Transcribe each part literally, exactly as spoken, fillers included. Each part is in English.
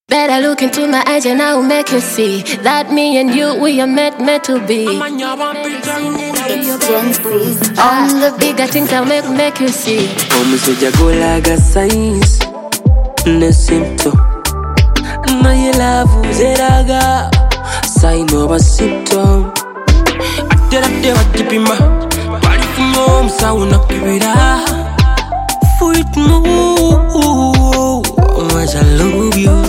Better look into my eyes and I will make you see that me and you, we are meant, meant to be. It's Gen Freeze Ah, on the bigger things I'll make, make you see. Omusajja golaga science ne symptom naye love zeraga sign oba symptom ateradde bagipima balifunye omusawo nakibira for it move much I love you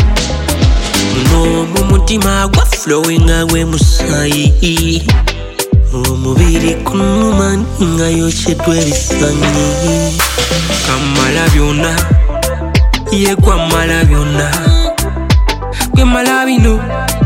no mumutima gwa flowing agwe musayi omubiri kunuma nga yokyedwa ebisanyi kamala byonna ye kwamala byonna gwe mala bino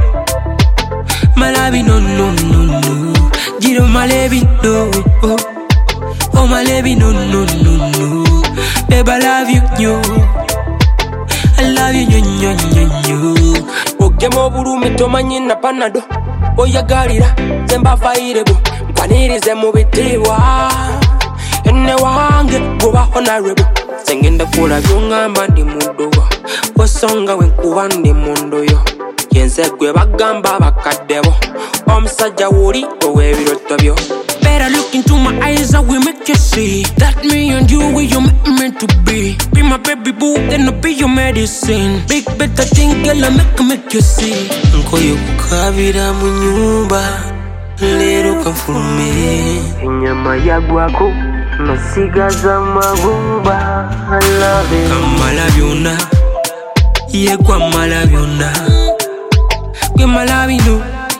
mala bino no no no giro mala bino oh mala bino no no no babe I love you yo I love you yo yo yo ogemo bulumi tomanyi na panado oyagalira zemba fairebo kwanirize mu bitiibwa enne wange goba honorable sengenda kola byongamba ndi mundowa wasonga wenkuba ndi mundoyo yenze gwe bagamba bakaddebo omusajja wuli ow'ebiroto byo. Better look into my eyes, I will make you see that me and you, we are meant to be. Be my baby boo, then I'll be your medicine. Big better thing, girl, I make make you see. Nkoyo kukabira mu nyumba, lero kanfulume. Inyama yagwako, masigaza mabuba. I love it. Kamala byonna, ye kwamala byonna. Gwe malabino,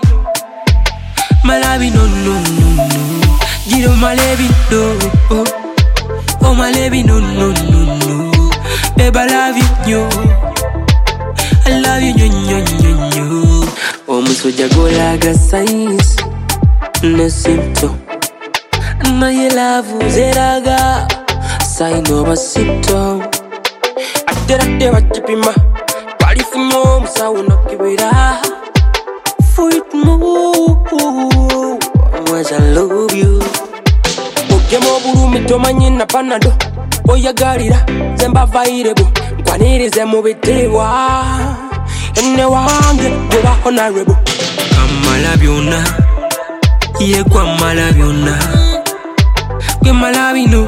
malabino no no no. Giro malabino, oh oh malabino no no no. Babe I love you yo, I love you yo yo yo yo. Omusajja golaga science ne symptom naye love zeraga sign oba symptom ateradde bagipima balifunye omusawo nakibira for it move much I love you ogemo bulumi tomanyi na panado oyagalira zemba fairebo nkwanirize mu bitiibwa enne wange goba honorable kamala byonna ye kwamala byonna gwe mala bino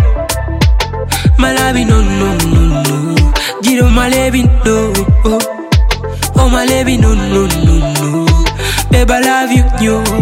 mala bino no no no giro mala bino oh mala bino no no no babe I love you yo